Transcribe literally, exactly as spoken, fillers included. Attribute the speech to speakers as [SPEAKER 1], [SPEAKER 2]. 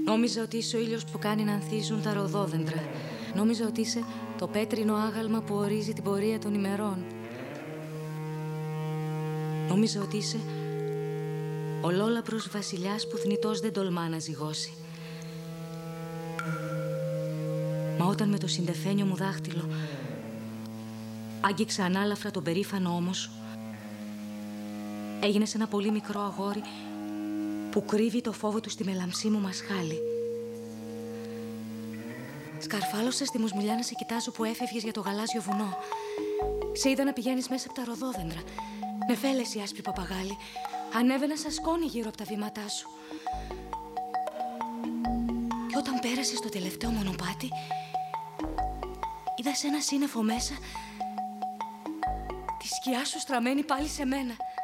[SPEAKER 1] Νόμιζα ότι είσαι ο ήλιος που κάνει να ανθίζουν τα ροδόδεντρα. Νόμιζα ότι είσαι το πέτρινο άγαλμα που ορίζει την πορεία των ημερών. Νόμιζα ότι είσαι ο λόλαπρος βασιλιάς που θνητός δεν τολμά να ζυγώσει. Μα όταν με το συντεφένιο μου δάχτυλο άγγιξα ανάλαφρα τον περήφανο ώμο σου, έγινες ένα πολύ μικρό αγόρι που κρύβει το φόβο του στη μελαμψή μου μασχάλη. Σκαρφάλωσα στη μουσμουλιά να σε κοιτάζω που έφευγες για το γαλάζιο βουνό. Σε είδα να πηγαίνεις μέσα από τα ροδόδεντρα. Νεφέλες η άσπρη παπαγάλη. Ανέβαινα σαν σκόνη γύρω από τα βήματά σου. Και όταν πέρασες το τελευταίο μονοπάτι, είδα σε ένα σύννεφο μέσα τη σκιά σου στραμμένη πάλι σε μένα.